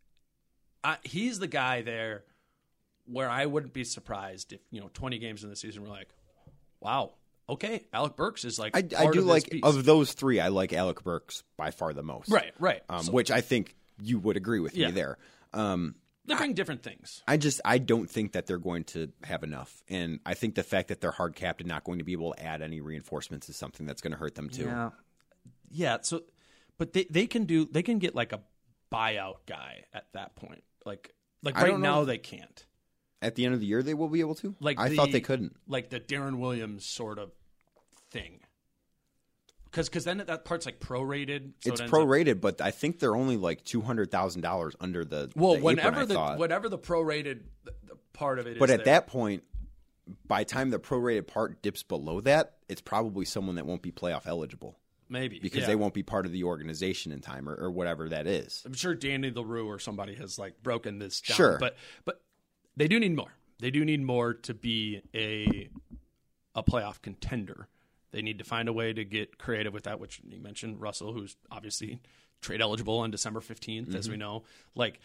I, he's the guy there where I wouldn't be surprised if, you know, twenty games in the season we're like, wow, okay, Alec Burks is like I, part I do of like this piece. Of those three, I like Alec Burks by far the most. Right, right. Um, So- which I think you would agree with Yeah. me there. Um, They bring different things. I just I don't think that they're going to have enough, and I think the fact that they're hard capped and not going to be able to add any reinforcements is something that's going to hurt them too. Yeah, yeah. So, but they they can do they can get like a buyout guy at that point. Like like I right don't know now if- they can't. At the end of the year, they will be able to. Like I the- thought they couldn't. Like the Darren Williams sort of thing. Because because then that part's like prorated. So It's it ends up- prorated, but I think they're only like two hundred thousand dollars under the. Well, the whenever apron, I the thought. whatever the prorated the, the part of it But is at there. that point, by the time the prorated part dips below that, it's probably someone that won't be playoff eligible maybe because yeah. they won't be part of the organization in time or, or whatever that is. I'm sure Danny LaRue or somebody has like broken this down. Sure. But but they do need more. They do need more to be a a playoff contender. They need to find a way to get creative with that, which you mentioned Russell, who's obviously trade eligible on December fifteenth, mm-hmm. as we know. Like,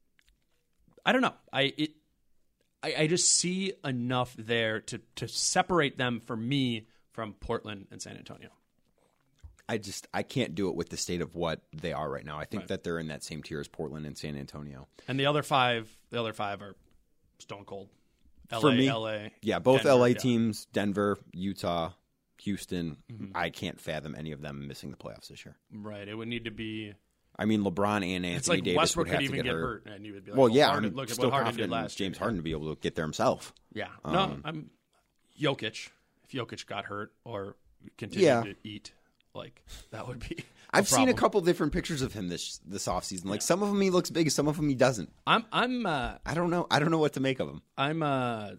I don't know. I it I, I just see enough there to to separate them for me from Portland and San Antonio. I just I can't do it with the state of what they are right now. I think Right. that they're in that same tier as Portland and San Antonio. And the other five, the other five are stone cold. L A, For me, L A, yeah, both Denver, L A yeah. teams, Denver, Utah, Houston. Mm-hmm. I can't fathom any of them missing the playoffs this year. Right. It would need to be. I mean, LeBron and Anthony It's like Davis Westbrook would have could to even get get hurt. hurt, and you would be like, Well, oh, yeah, Harden, I'm look at still what Harden did confident in last James year. Harden to be able to get there himself. Yeah. Um, no, I'm Jokic. If Jokic got hurt or continued Yeah. to eat, like that would be. I've seen a problem. couple different pictures of him this this offseason. Like some of them he looks big, some of them he doesn't. I'm I'm uh, I don't know. I don't know what to make of him. I'm uh,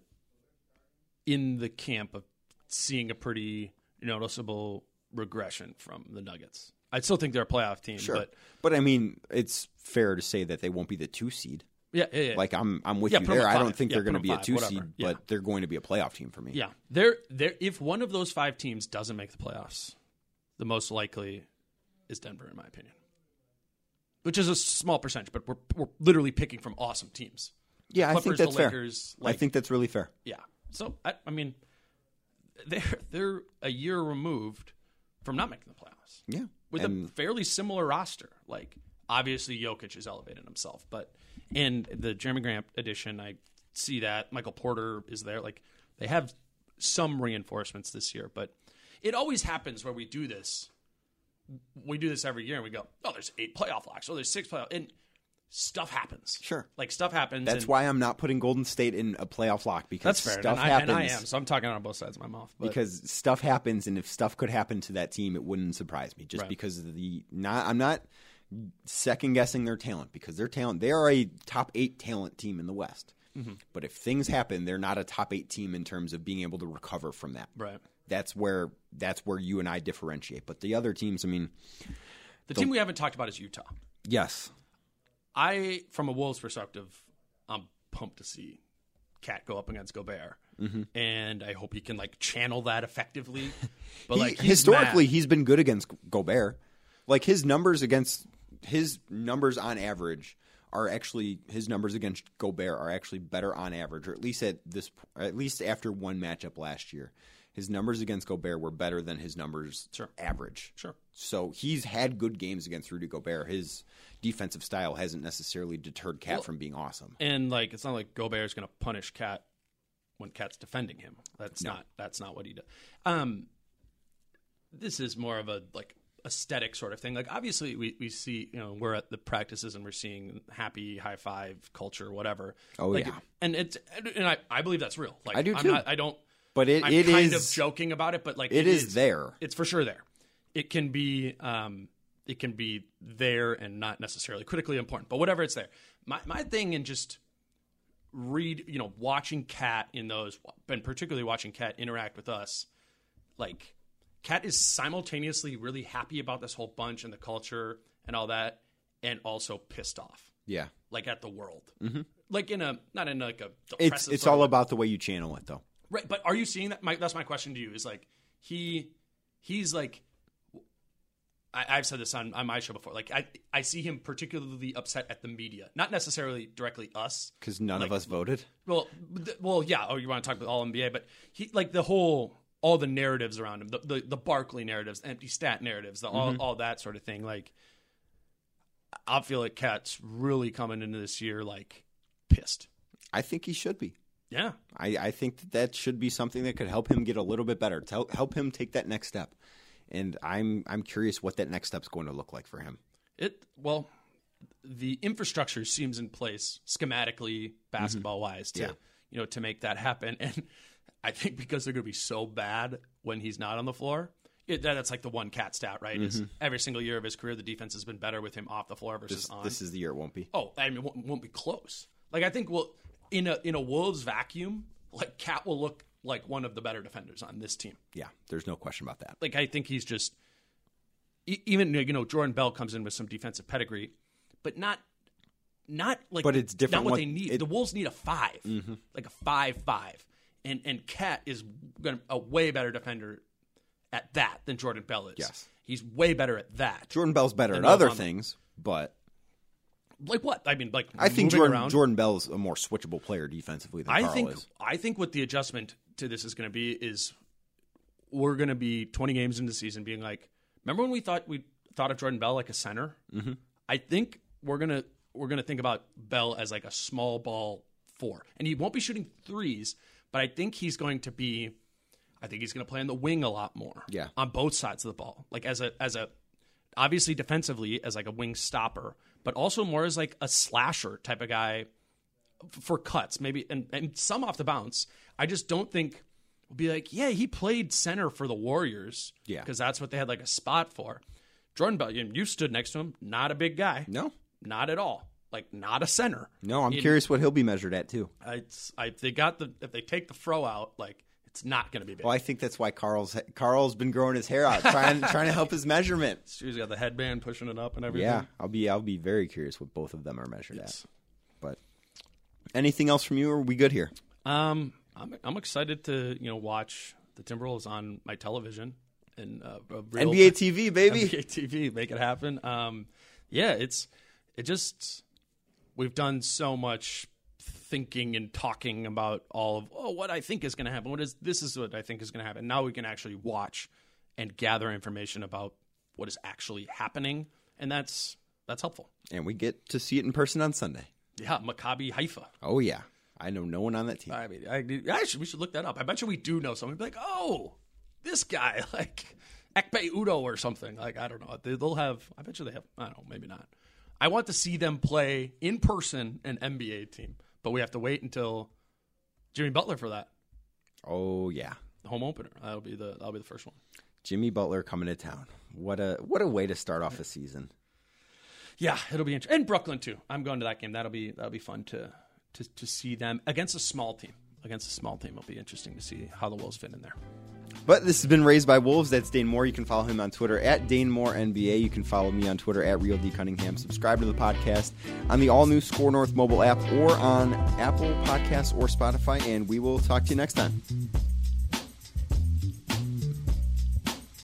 in the camp of seeing a pretty noticeable regression from the Nuggets. I still think they're a playoff team, Sure, but but I mean, it's fair to say that they won't be the two seed. yeah, yeah, yeah. Like I'm, I'm with Yeah, you put 'em there. at I don't five. think Yeah, they're going to put 'em be a five, two whatever. seed, Yeah. but they're going to be a playoff team for me. Yeah, they're they're if one of those five teams doesn't make the playoffs, the most likely is Denver, in my opinion. Which is a small percentage, but we're we're literally picking from awesome teams. yeah. I think Clippers, that's the fair. Lakers, I like- think that's really fair. Yeah. So I, I mean, they're they're a year removed from not making the playoffs. Yeah, With and a fairly similar roster. Like, obviously, Jokic has elevated himself, but in the Jeremy Grant edition, I see that Michael Porter is there. Like, they have some reinforcements this year, but it always happens where we do this. We do this every year, and we go, "Oh, there's eight playoff locks. Oh, there's six playoff," and stuff happens. Sure. like stuff happens. that's and why I'm not putting Golden State in a playoff lock because that's fair. stuff and, I, happens. and I am, so I'm talking out of both sides of my mouth. But. Because stuff happens, and if stuff could happen to that team, it wouldn't surprise me. Just Right. because of the not, I'm not second guessing their talent because their talent. They are a top eight talent team in the West. Mm-hmm. But if things happen, they're not a top eight team in terms of being able to recover from that. Right. That's where that's where you and I differentiate. But the other teams, I mean, The team we haven't talked about is Utah. yes, I, from a Wolves perspective, I'm pumped to see Cat go up against Gobert, Mm-hmm. and I hope he can like channel that effectively. But He- like he's historically, mad. he's been good against Gobert. Like his numbers against his numbers on average are actually his numbers against Gobert are actually better on average, or at least at this, at least after one matchup last year, his numbers against Gobert were better than his numbers Sure. average. Sure. So he's had good games against Rudy Gobert. His defensive style hasn't necessarily deterred Cat Well, from being awesome. and like it's not like Gobert is going to punish Cat when Cat's defending him. That's No. not that's not what he does. Um, this is more of a like aesthetic sort of thing. Like obviously we, we see, you know, we're at the practices and we're seeing happy high five culture, whatever. Oh, like, yeah. and it's and I, I believe that's real. Like I do I'm too. Not, I don't. But it, I'm it kind is of joking about it, but like it is, is there. It's for sure there. It can be um, it can be there and not necessarily critically important, but whatever, it's there. My my thing in just read, you know, watching Cat in those, and particularly watching Cat interact with us, like Cat is simultaneously really happy about this whole bunch and the culture and all that, and also pissed off. Yeah, like at the world, mm-hmm. like in a not in like a it's it's all about the way you channel it, though. Right, but are you seeing that? My, that's my question to you. Is like he he's like I, I've said this on, on my show before. Like I I see him particularly upset at the media, not necessarily directly us, because none like, of us voted. Well, th- well, yeah. Oh, you want to talk about all N B A, but he like the whole all the narratives around him, the the, the Barkley narratives, the empty stat narratives, the, all mm-hmm. all that sort of thing. Like I feel like Cat's really coming into this year like pissed. I think he should be. Yeah, I, I think that, that should be something that could help him get a little bit better, to help, help him take that next step. And I'm I'm curious what that next step's going to look like for him. It well, the infrastructure seems in place schematically, basketball wise, to Yeah. you know to make that happen. And I think because they're going to be so bad when he's not on the floor, it, that, that's like the one Cat stat, right? Mm-hmm. Is every single year of his career, the defense has been better with him off the floor versus This, on. this is the year it won't be. Oh, I mean, it won't, won't be close. Like I think we'll in a in a Wolves vacuum, like Cat will look like one of the better defenders on this team. Yeah, there's no question about that. Like I think he's just e- even you know Jordan Bell comes in with some defensive pedigree, but not not like But it's different Not what, what- they need. it- the Wolves need a five, Mm-hmm. like a five five, and and Cat is gonna, a way better defender at that than Jordan Bell is. Yes. He's way better at that. Jordan Bell's better And at other Melvin. things, but Like what? I mean, like I think moving Jordan around. Jordan Bell's a more switchable player defensively than I Karl think is. I think what the adjustment to this is going to be is we're going to be twenty games into the season being like, remember when we thought we thought of Jordan Bell like a center? Mm-hmm. I think we're gonna we're gonna think about Bell as like a small ball four, and he won't be shooting threes, but I think he's going to be. I think he's going to play on the wing a lot more. Yeah. On both sides of the ball, like as a as a obviously defensively as like a wing stopper, but also more as like a slasher type of guy for cuts, maybe, and, and some off the bounce. I just don't think we'll be like, yeah, he played center for the Warriors, Yeah. because that's what they had like a spot for. Jordan Bell, you, you stood next to him, not a big guy, No, not at all, like not a center. no, I'm In- curious what he'll be measured at too. It's I they got the if they take the fro out, like it's not going to be big. Well, I think that's why Carl's Carl's been growing his hair out, trying trying to help his measurement. He's got the headband pushing it up and everything. Yeah, I'll be I'll be very curious what both of them are measured Yes. at. But anything else from you? Or are we good here? Um, I'm I'm excited to you know watch the Timberwolves on my television and uh, a real- N B A T V, baby. N B A T V, make it happen. Um, yeah, it's it just we've done so much thinking and talking about all of oh what I think is going to happen. What is this is what I think is going to happen. Now we can actually watch and gather information about what is actually happening, and that's that's helpful. And we get to see it in person on Sunday. Yeah, Maccabi Haifa. Oh yeah, I know no one on that team. I mean, I, I should, we should look that up. I bet you we do know someone. Be like, oh, this guy, like Ekpe Udo or something. Like I don't know. They, they'll have. I bet you they have. I don't know. Maybe not. I want to see them play in person an N B A team, but we have to wait until Jimmy Butler for that Oh yeah, the home opener. That'll be the that'll be the first one. Jimmy Butler coming to town. What a what a way to start off a season. Yeah, it'll be interesting. And Brooklyn too. I'm going to that game. That'll be that'll be fun to to to see them against a small team. Against a small team, it'll be interesting to see how the Wolves fit in there. But this has been Raised by Wolves. That's Dane Moore. You can follow him on Twitter at Dane Moore N B A. You can follow me on Twitter at Real D Cunningham. Subscribe to the podcast on the all-new Score North mobile app or on Apple Podcasts or Spotify, and we will talk to you next time.